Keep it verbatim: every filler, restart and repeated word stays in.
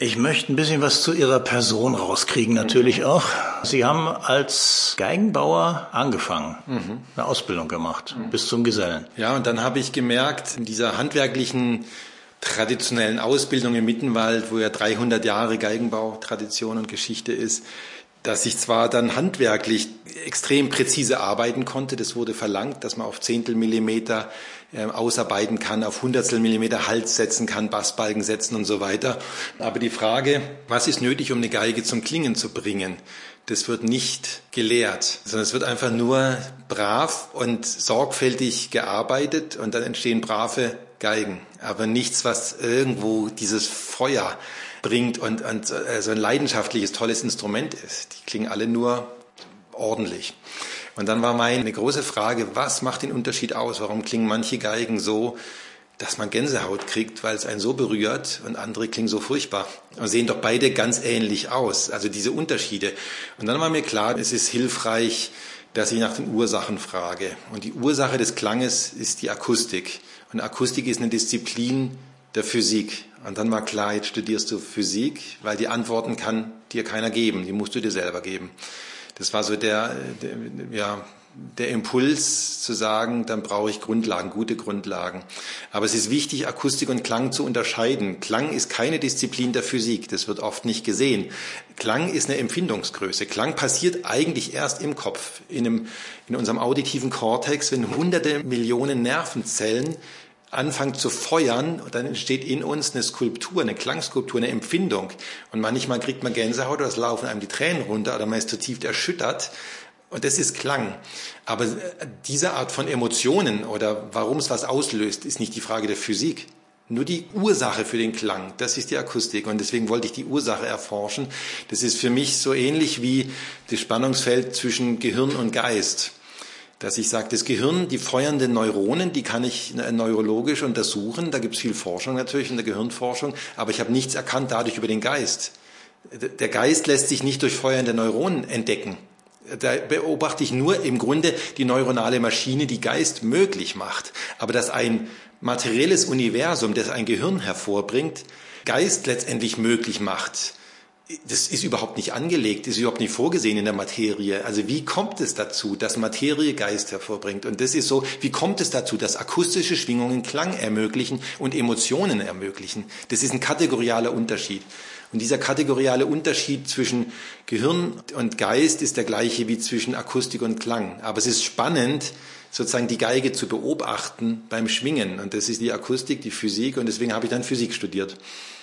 Ich möchte ein bisschen was zu Ihrer Person rauskriegen, natürlich mhm. auch. Sie haben als Geigenbauer angefangen, mhm. eine Ausbildung gemacht, mhm. bis zum Gesellen. Ja, und dann habe ich gemerkt, in dieser handwerklichen, traditionellen Ausbildung im Mittenwald, wo ja dreihundert Jahre Geigenbautradition und Geschichte ist, dass ich zwar dann handwerklich extrem präzise arbeiten konnte, das wurde verlangt, dass man auf Zehntelmillimeter äh, ausarbeiten kann, auf Hundertstelmillimeter Hals setzen kann, Bassbalken setzen und so weiter. Aber die Frage, was ist nötig, um eine Geige zum Klingen zu bringen, das wird nicht gelehrt, sondern es wird einfach nur brav und sorgfältig gearbeitet und dann entstehen brave Geigen, aber nichts, was irgendwo dieses Feuer bringt und, und äh, so ein leidenschaftliches, tolles Instrument ist. Die klingen alle nur ordentlich. Und dann war meine große Frage, was macht den Unterschied aus? Warum klingen manche Geigen so, dass man Gänsehaut kriegt, weil es einen so berührt, und andere klingen so furchtbar und sehen doch beide ganz ähnlich aus, also diese Unterschiede. Und dann war mir klar, es ist hilfreich, dass ich nach den Ursachen frage. Und die Ursache des Klanges ist die Akustik. Und Akustik ist eine Disziplin der Physik. Und dann war klar, jetzt studierst du Physik, weil die Antworten kann dir keiner geben, die musst du dir selber geben. Das war so der, der, ja, der Impuls zu sagen, dann brauche ich Grundlagen, gute Grundlagen. Aber es ist wichtig, Akustik und Klang zu unterscheiden. Klang ist keine Disziplin der Physik, das wird oft nicht gesehen. Klang ist eine Empfindungsgröße. Klang passiert eigentlich erst im Kopf, in, einem, in unserem auditiven Kortex, wenn hunderte Millionen Nervenzellen anfangen zu feuern, und dann entsteht in uns eine Skulptur, eine Klangskulptur, eine Empfindung. Und manchmal kriegt man Gänsehaut oder es laufen einem die Tränen runter oder man ist zutiefst erschüttert. Und das ist Klang. Aber diese Art von Emotionen oder warum es was auslöst, ist nicht die Frage der Physik. Nur die Ursache für den Klang, das ist die Akustik. Und deswegen wollte ich die Ursache erforschen. Das ist für mich so ähnlich wie das Spannungsfeld zwischen Gehirn und Geist. Dass ich sage, das Gehirn, die feuernden Neuronen, die kann ich neurologisch untersuchen. Da gibt es viel Forschung natürlich in der Gehirnforschung, aber ich habe nichts erkannt dadurch über den Geist. Der Geist lässt sich nicht durch feuernde Neuronen entdecken. Da beobachte ich nur im Grunde die neuronale Maschine, die Geist möglich macht. Aber dass ein materielles Universum, das ein Gehirn hervorbringt, Geist letztendlich möglich macht, das ist überhaupt nicht angelegt, ist überhaupt nicht vorgesehen in der Materie. Also wie kommt es dazu, dass Materie Geist hervorbringt? Und das ist so, wie kommt es dazu, dass akustische Schwingungen Klang ermöglichen und Emotionen ermöglichen? Das ist ein kategorialer Unterschied. Und dieser kategoriale Unterschied zwischen Gehirn und Geist ist der gleiche wie zwischen Akustik und Klang. Aber es ist spannend, sozusagen die Geige zu beobachten beim Schwingen. Und das ist die Akustik, die Physik. Und deswegen habe ich dann Physik studiert.